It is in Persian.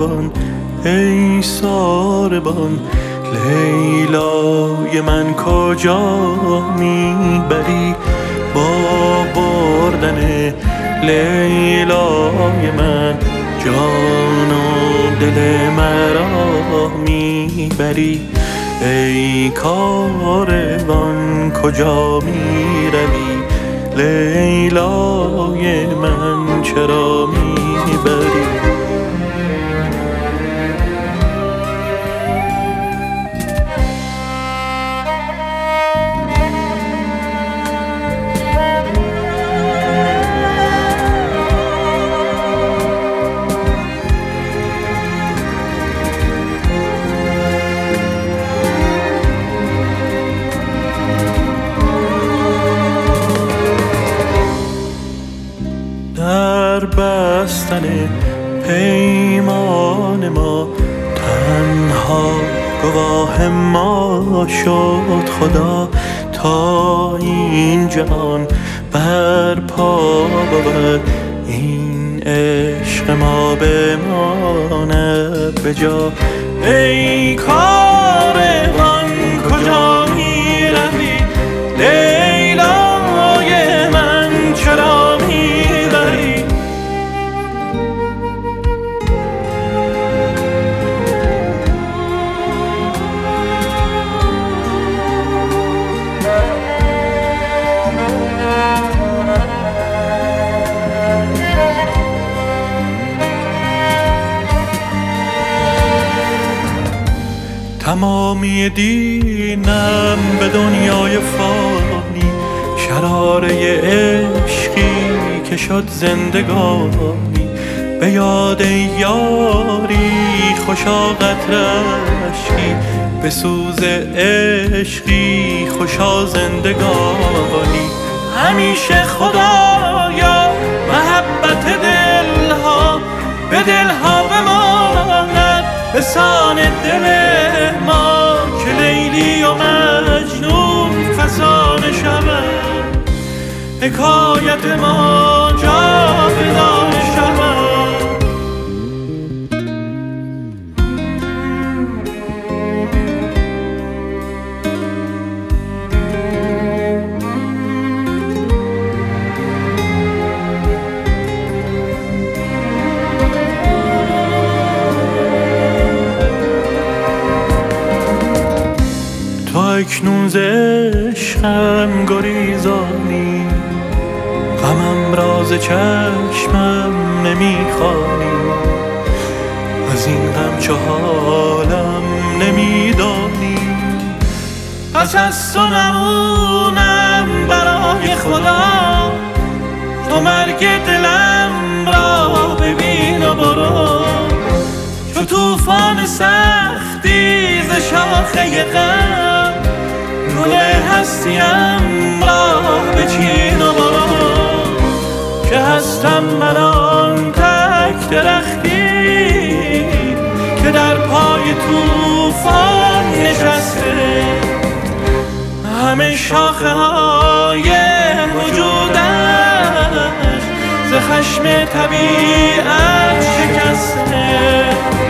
کاروان ای ساربان، لیلای من کجا میبری؟ با بردن لیلای من جان و دل مرا میبری. ای کاروان کجا میروی؟ لیلای من چرا میبری؟ در بستن پیمان ما تنها گواه ما شد خدا، تا این جهان برپا بود این عشق ما بماند به جا. ای کاروان کجا میروی؟ لیلای من چرا میبری؟ تمامی دینم به دنیای فانی، شراره عشقی که شد زندگانی. به یاد یاری خوشا قطره اشکی، به سوز عشقی خوشا زندگانی. همیشه خدایا محبت دلها به دلها بماند، به سان دل ما که لیلی و مجنون فسانه شود، حکایت ما جاودانه شود. تو اکنون ز عشقم گریزانی، غمم را ز چشمم نمیخوانی. از این غم چه حالم نمیدانی، پس از تو نمونم برای خدا. تو مرگ دلم را ببین و برو، چو طوفان سختی ز شاخه غم. گل هستیم را بچین و برو، که هستم من آن تک درختی که در پای طوفان نشسته. همه شاخه های وجودش ز خشم طبیعت شکسته.